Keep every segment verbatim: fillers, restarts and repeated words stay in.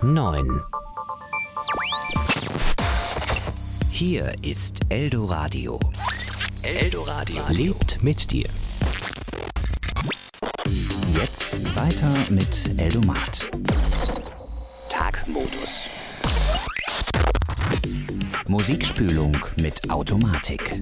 neun. Hier ist Eldoradio. Eldoradio lebt mit dir. Jetzt weiter mit Eldomat. Tagmodus. Musikspülung mit Automatik.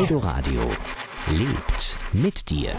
Eldoradio lebt mit dir.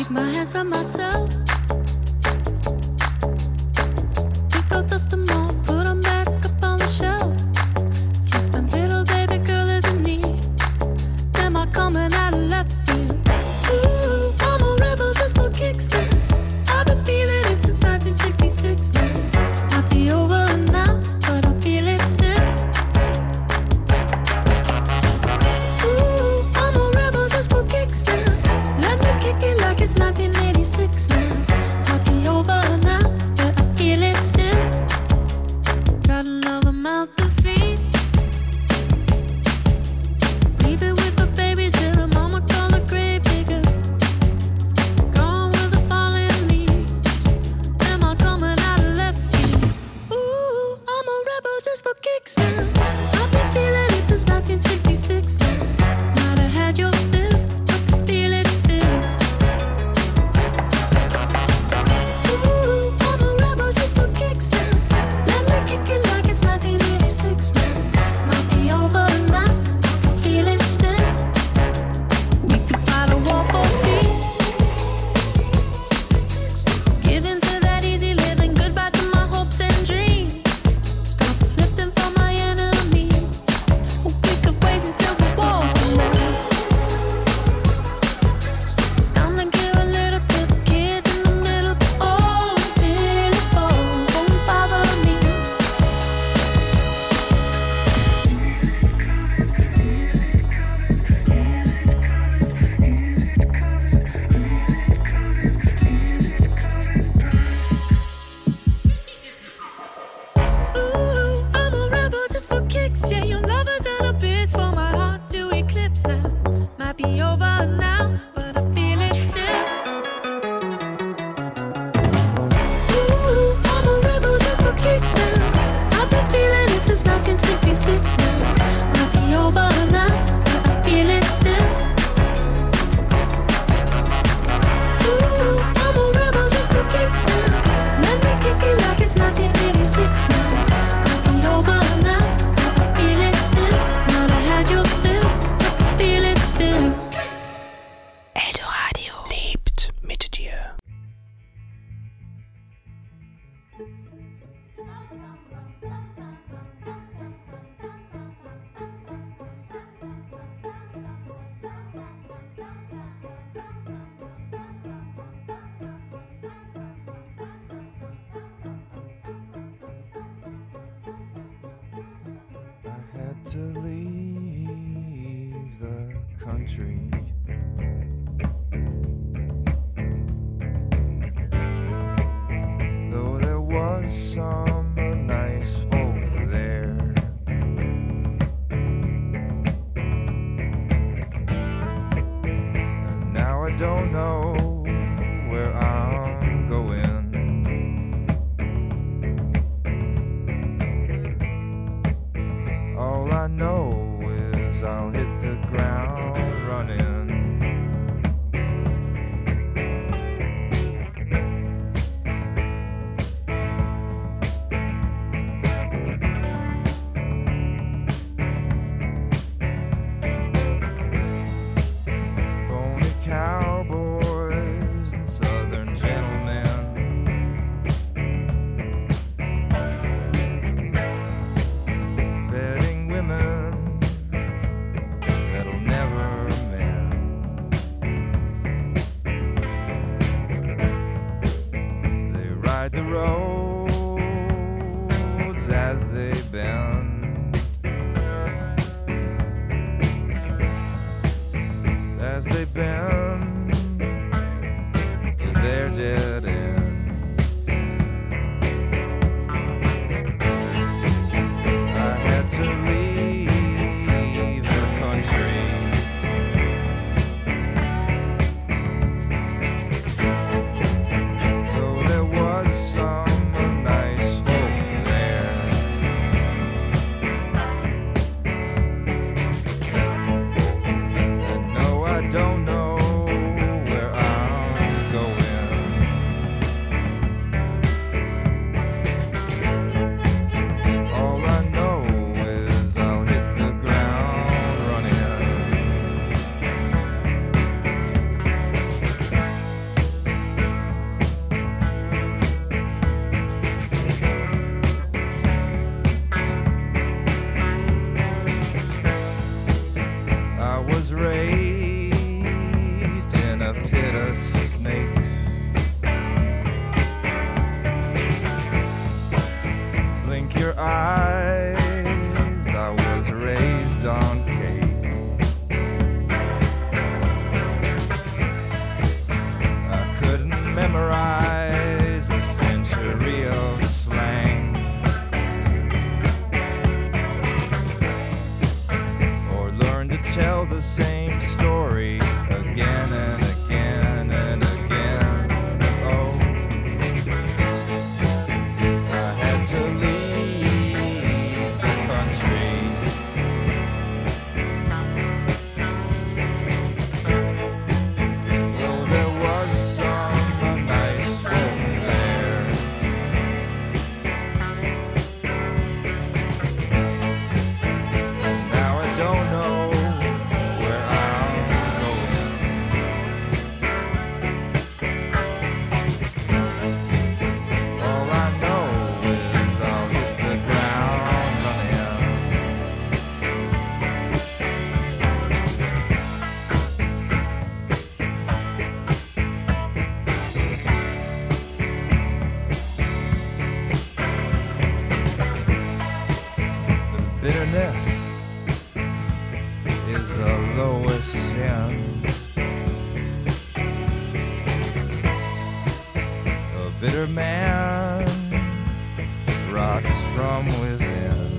my hands on myself. Pick out, dust them off, put them back up on the shelf. Kiss my little baby girl is in need. Am I coming out of left field? Ooh, I'm a rebel just for kicks now. I've been feeling it since nineteen sixty-six now. Might be over now, but I feel it still. Ooh, I'm a rebel just for kicks now. Let me kick it like it's nineteen eighty-six now. Might be over now, but I feel it still. Got another mouth to feed. Leave it with the babies till the mama call the grave digger. Gone with the fallen leaves. Am I coming out of left field? Ooh, I'm a rebel just for kicks now. I've been feeling it since nineteen sixty-six now. Might have had your fill, but I feel it still. Ooh, I'm a rebel just for kicks now. Let me kick it like it's nineteen eighty-six now. Might be over now, I feel it still. We could fight a war for peace. Give in to that easy living, goodbye to my hopes and dreams. Stop flipping for my enemies. We could wait until the walls come down. It's time to give a little to the kids in the middle. Oh, till it falls, won't bother me. Ooh, I'm a rebel just for kicks. Yeah, your lovers and a bitch for my heart to eclipse now. Might be over now, but I feel it still. Ooh, I'm a rebel just for kicks now. I've been feeling it since nineteen sixty-six now. Might be over now, but I feel it still. Ooh, I'm a rebel just for kicks now. Let me kick it like it's nineteen eighty-six now. Might be over now, but I feel it still. Might have had your fill, but I feel it still. Eldoradio lebt mit dir. I had to leave the country. Though there was some nice folk there. And now I don't know where I'm going. All I know is I'll hit the ground running. Bony cowboys and southern a pit of snakes. Blink your eyes, I was raised on cake. I couldn't memorize a century of slang, or learn to tell the same story again and again and again. Oh, I had to leave the country. Well, there was some nice folk there. Now I don't know where I'm going. All I know is I'll hit the ground running. The bitterness is a lowest sin. A bitter man rots from within.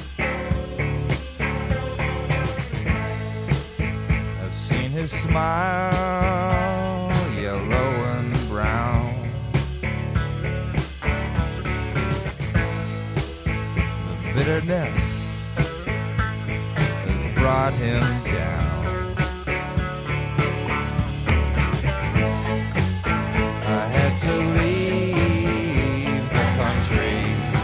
I've seen his smile, yellow and brown. The bitterness has brought him down. I had to leave the country.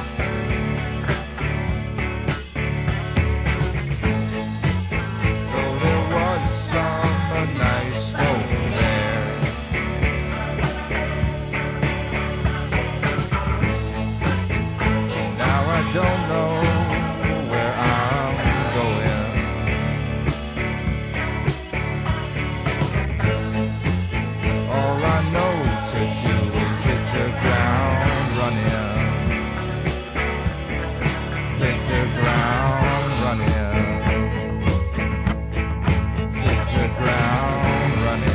Though there was some nice folk there. Now I don't know where I'm going. All I know to do is hit the ground running. Hit the ground running. Hit the ground running.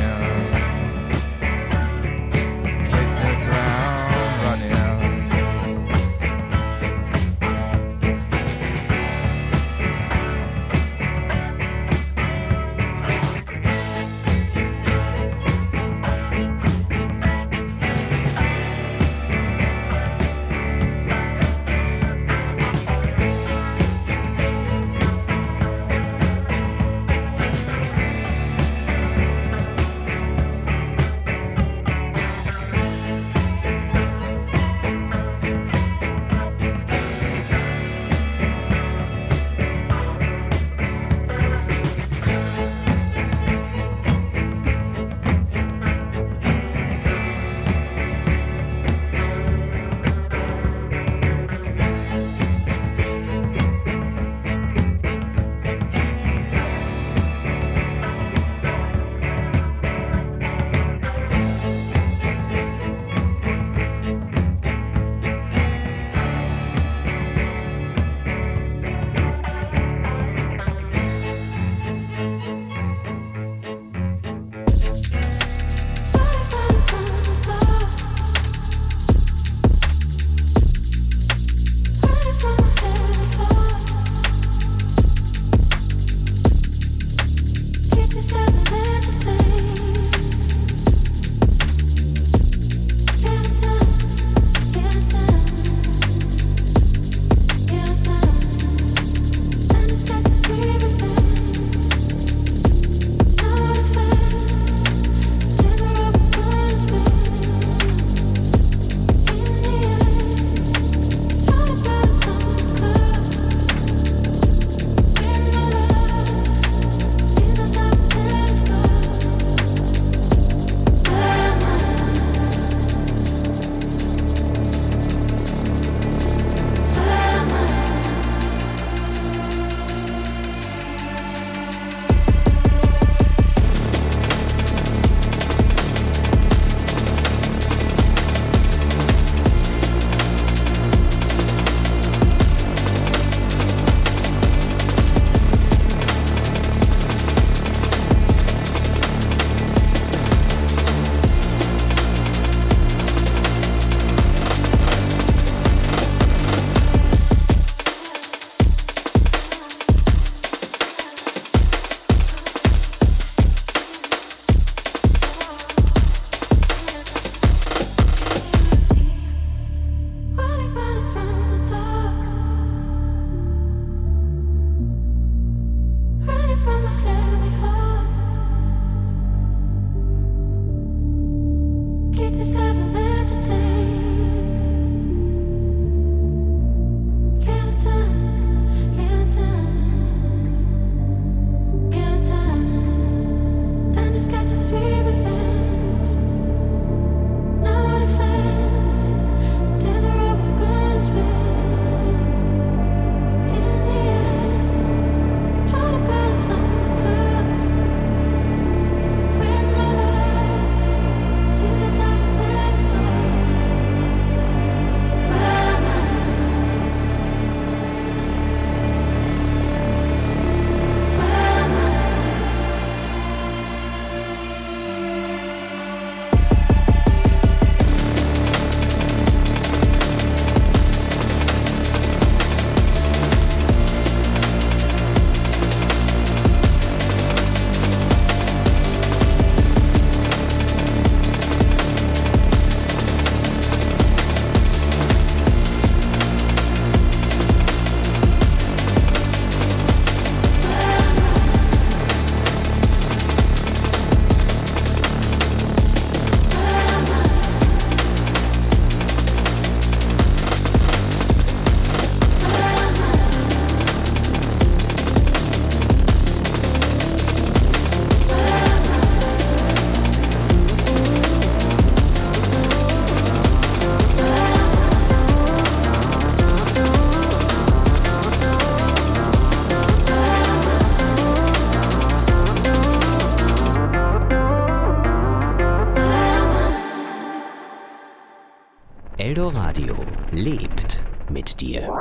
Eldoradio lebt mit dir.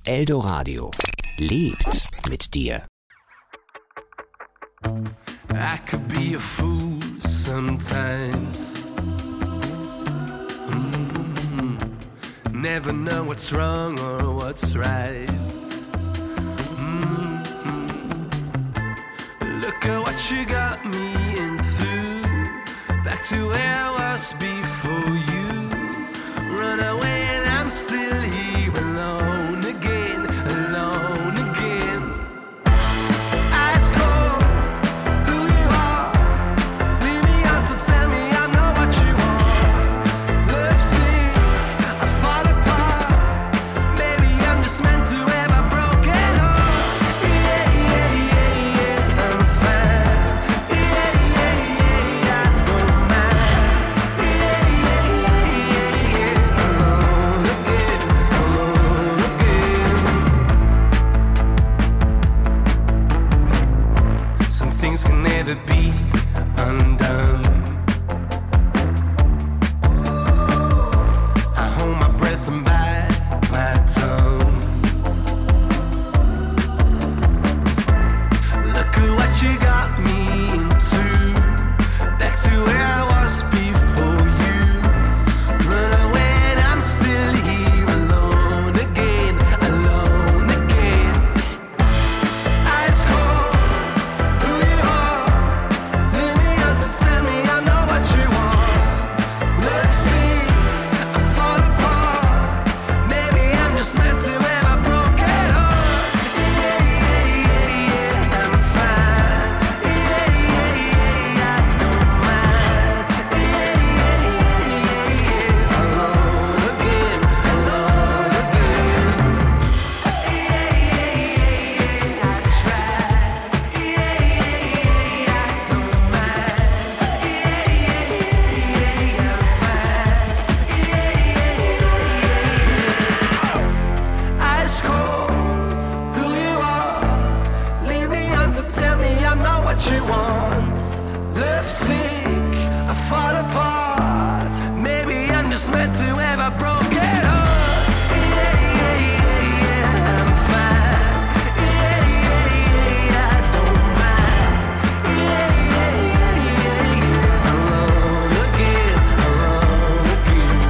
Eldoradio lebt mit dir. I could be a fool sometimes. Mm-hmm. Never know what's wrong or what's right. Mm-hmm. Look at what you got me into. Back to where I was before you. Run away and I'm still here alone again, alone again. Ice cold, who you are. Leave me out to tell me I'm not what you want. Love sick, I fall apart. Maybe I'm just meant to have a broken heart. Yeah, yeah, yeah, yeah, I'm fine. Yeah, yeah, yeah, I don't mind. Yeah, yeah, yeah, yeah, alone again, alone again. Some things can never be undone. I hold my breath and bite my tongue. Look at what you got me into. Back to where I was before you. Run away and I'm still here alone again, alone again. Ice cold, who you are. Leave me out to tell me I'm not what you want. Love sick, I fall apart. Maybe I'm just meant to have a broken heart. Yeah, yeah, yeah, yeah, I'm fine. Yeah, yeah, yeah, I don't mind. Yeah, yeah, yeah, yeah, alone again, alone again. Yeah, yeah, yeah, I tried. Yeah, yeah, yeah, I don't mind. Yeah, yeah, yeah, I'm fine. Yeah, yeah, yeah. Ice cold, who you are. Leave me on to tell me I'm not what you want. Love sick, I fall apart. Maybe I'm just meant to have a broken heart. Yeah, yeah, yeah, yeah, I'm fine. Yeah, yeah, yeah, I don't mind. Yeah, yeah, yeah, yeah, yeah, alone again, alone again.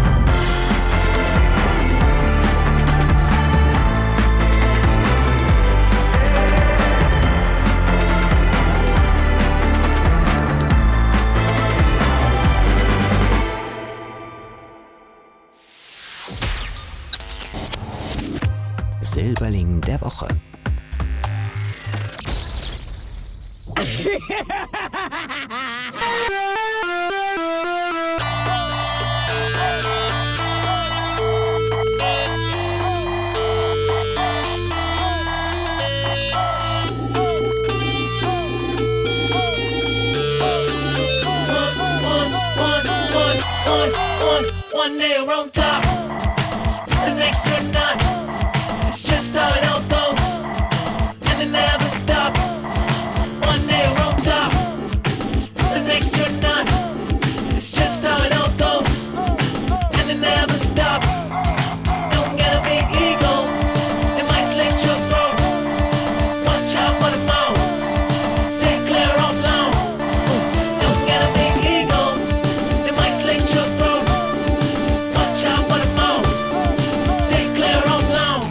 Silberling der Woche. One day we're on top, the next you're not. It's just how it all goes, and it never stops. One day we're on top, the next you're not. It's just how it all goes, and it never stops. Don't get a big ego, it might slit your throat. Watch out for the mouth, stay clear of loud. Don't get a big ego, it might slit your throat. Watch out for the mouth, stay clear of loud.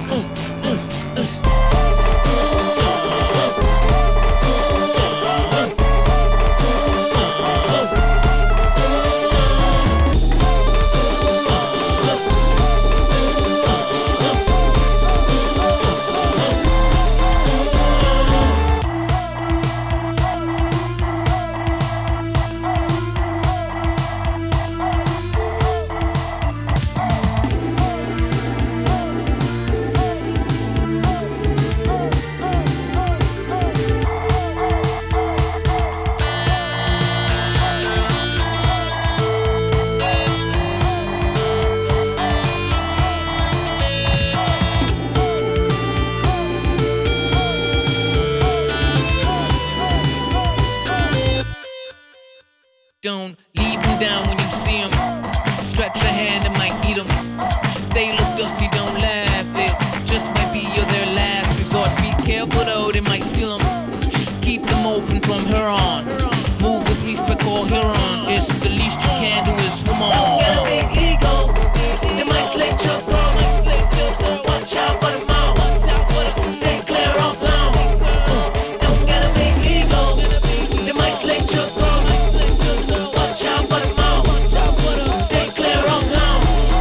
Don't leave them down when you see them. Stretch your hand, it might eat them. If they look dusty, don't laugh. It maybe you're their last resort. Be careful though, they might steal them. Keep them open from here on. Move with respect or here on. It's the least you can do is swim on. Don't get a big ego. They might slit your throat. Watch out for the mouth. Stay clear of long. Don't get a big ego. They might slit your throat. Watch out for the mouth. Stay clear of long.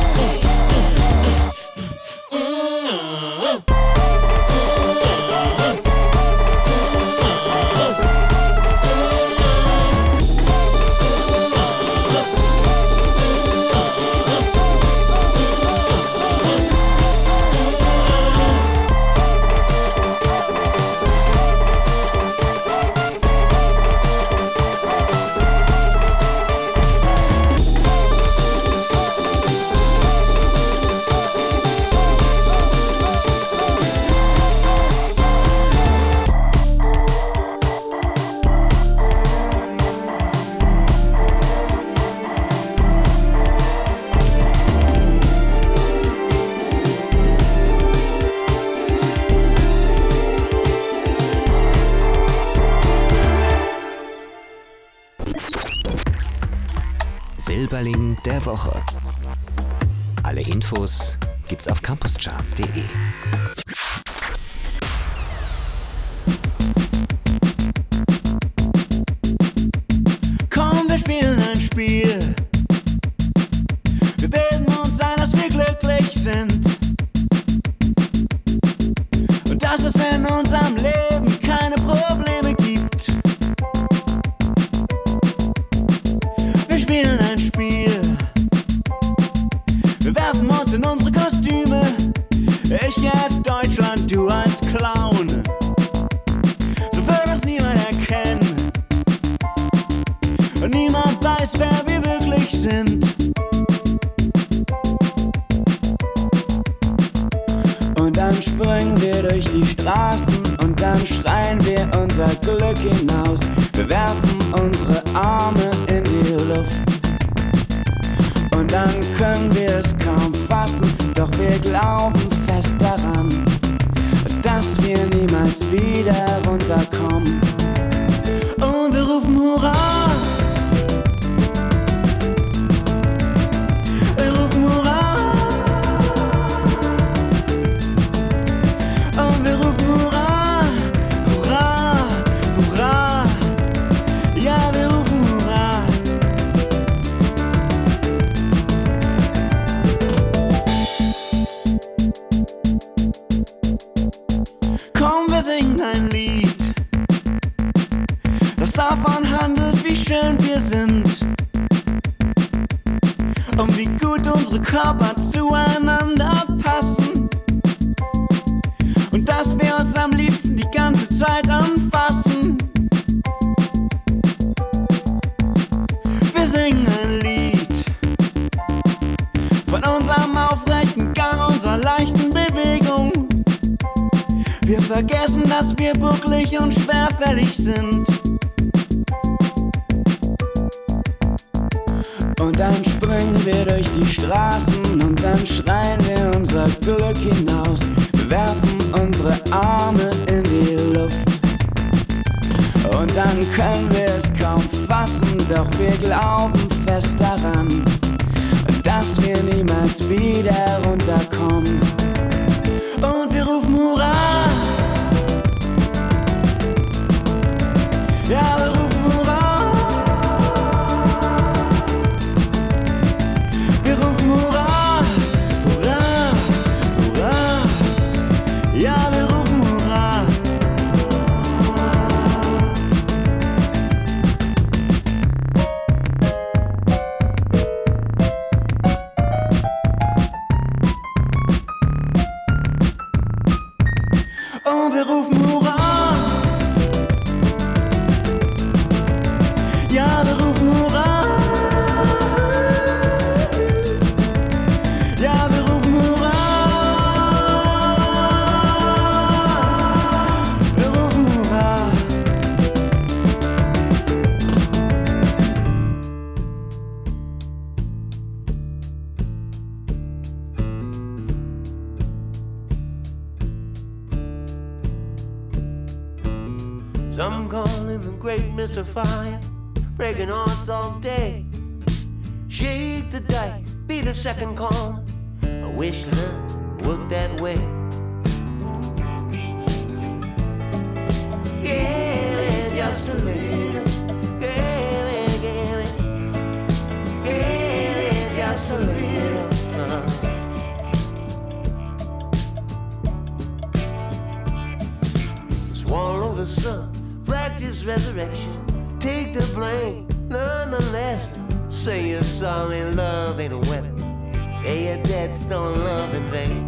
Silberling der Woche. Alle Infos gibt's auf campuscharts punkt de. Komm, wir spielen ein Spiel. Wir bilden uns ein, dass wir glücklich sind. Und dass es in unserem Leben keine Probleme gibt. Wir spielen ein Spiel. Wir werfen uns in unsere Kostüme. Ich geh als Deutschland, du als Clown. So wird uns niemand erkennen. Und niemand weiß, wer wir wirklich sind. Und dann springen wir durch die Straßen und dann schreien wir unser Glück hinaus. Wir werfen unsere Arme in die Luft. Und dann können wir es kaum fassen, doch wir glauben fest daran, dass wir niemals wieder runterkommen. Und wir rufen Hurra! Wir rufen Hurra! Und wir rufen Hurra! Hurra! Hurra! Ja, wir rufen Hurra! Komm, wir singen ein Lied, das davon handelt, wie schön wir sind und wie gut unsere Körper zueinander passen und dass wir uns am liebsten die ganze Zeit anfassen. Wir singen ein Lied von unserem aufrechten Gang, unserer leichten Bewegung. Wir vergessen, dass wir bucklig und schwerfällig sind. Und dann springen wir durch die Straßen und dann schreien wir unser Glück hinaus. Wir werfen unsere Arme in die Luft. Und dann können wir es kaum fassen, doch wir glauben fest daran, dass wir niemals wieder runterkommen. Und wir rufen Hurra! Ja, wir rufen Hurra! Wir rufen Hurra! Hurra! Hurra! Ja, wir rufen Hurra! Und wir rufen Hurra! Ja, wir rufen Hurra! Ja, wir rufen Hurra! Wir rufen Hurra! Some call him the great Mister Fire, breaking hearts all day. Shake the dice, be the second caller. I wish love worked that way. Yeah, just a little. Yeah, yeah, yeah, just a little. Uh-huh. Swallow the sun, practice resurrection, take the blame, nonetheless. Say you're sorry, love ain't a weapon. Hey, your dead stone love in vain.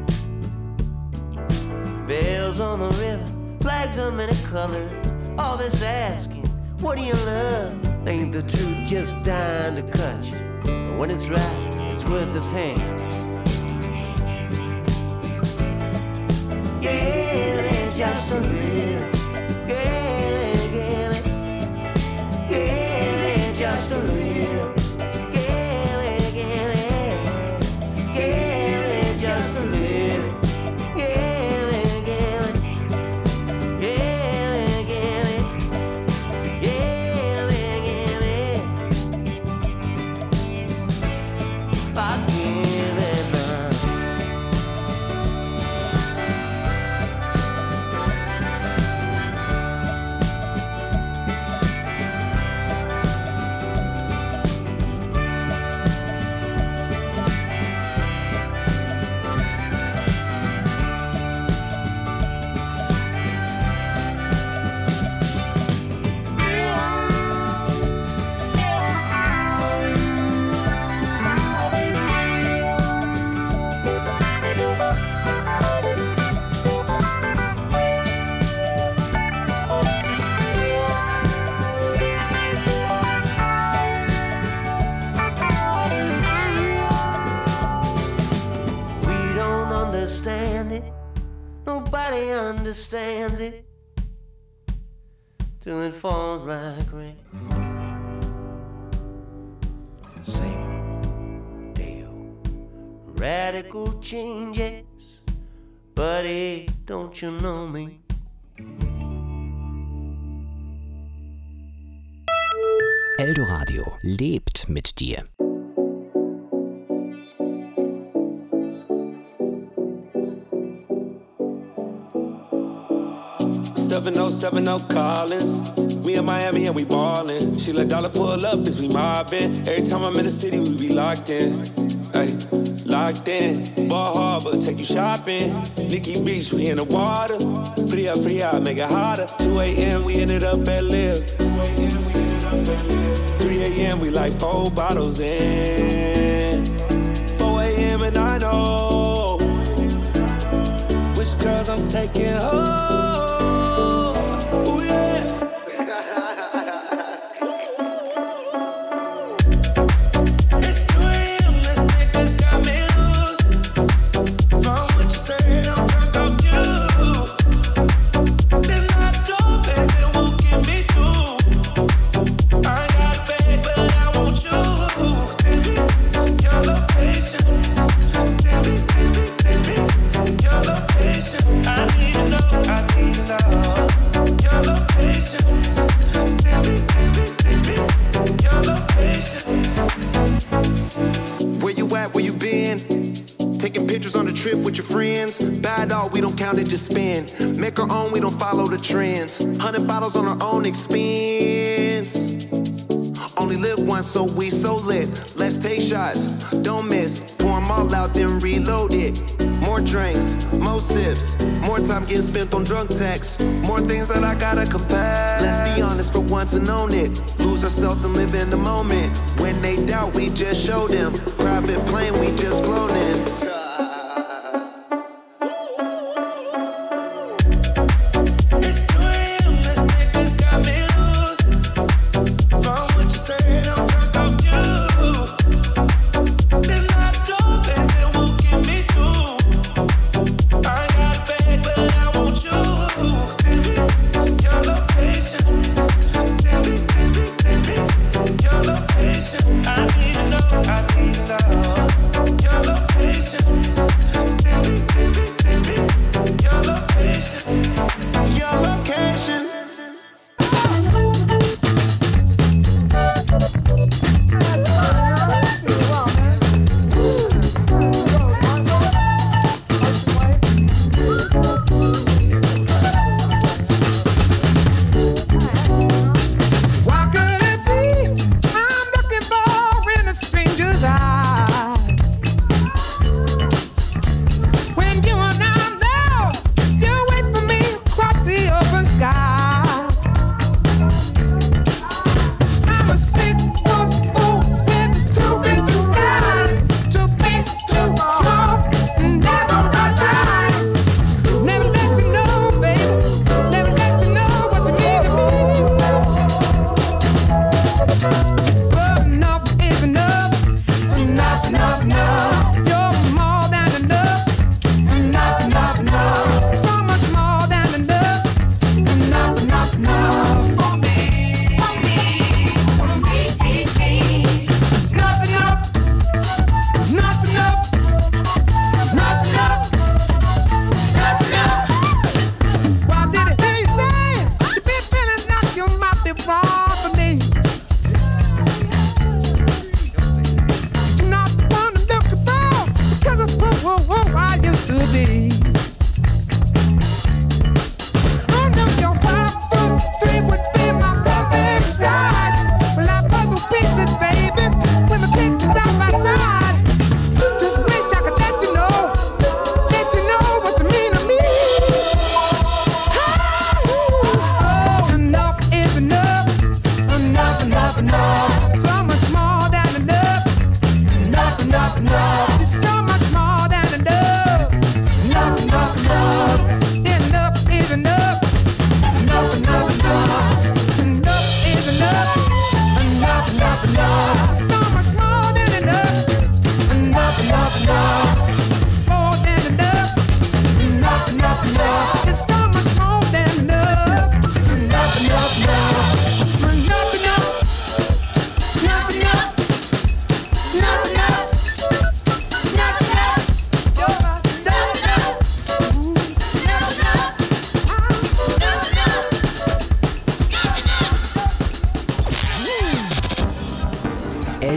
Bells on the river, flags of many colors. All this asking, what do you love? Ain't the truth just dying to cut you? But when it's right, it's worth the pain. Yeah, just a little. Yeah, yeah, yeah, just a little. Understands it till it falls like rain. Same deal, radical changes, but hey, don't you know me? Eldoradio lebt mit dir. seven oh seven oh Collins. We in Miami and we ballin'. She let dollar pull up as we mobbin'. Every time I'm in the city, we be locked in. Ay, locked in. Ball Harbor, take you shopping. Nikki Beach, we in the water. Fria, fria, make it hotter. two a.m. we ended up at Live. three a.m. we like four bottles in. four a.m. and I know which girls I'm taking home. Just spin, make our own, we don't follow the trends. Hundred bottles on our own expense. Only live once, so we so lit. Let's take shots, don't miss. Pour them all out, then reload it. More drinks, more sips, more time getting spent on drunk texts. More things that I gotta confess. Let's be honest for once and own it. Lose ourselves and live in the moment. When they doubt, we just show them. Private plane, we just flown in. I need to know, I need to know your location.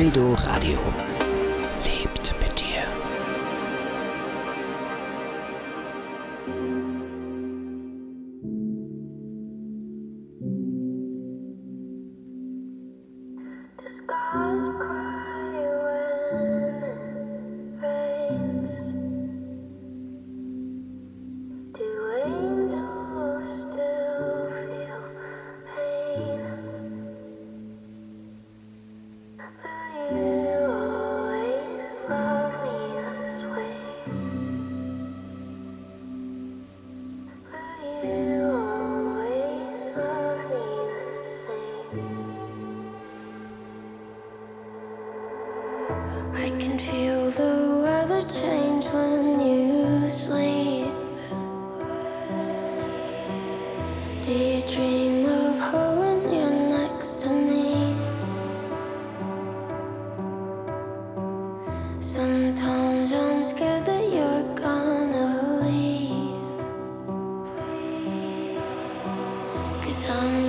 Eldor Radio lebt mit dir. Does God cry when it rains? Do angels still feel pain? Will you always love me this way? Will you always love me the same? I can feel the weather change when you sleep. Do you dream of her when you're next to me? Sometimes I'm scared that you're gonna leave. 'Cause I'm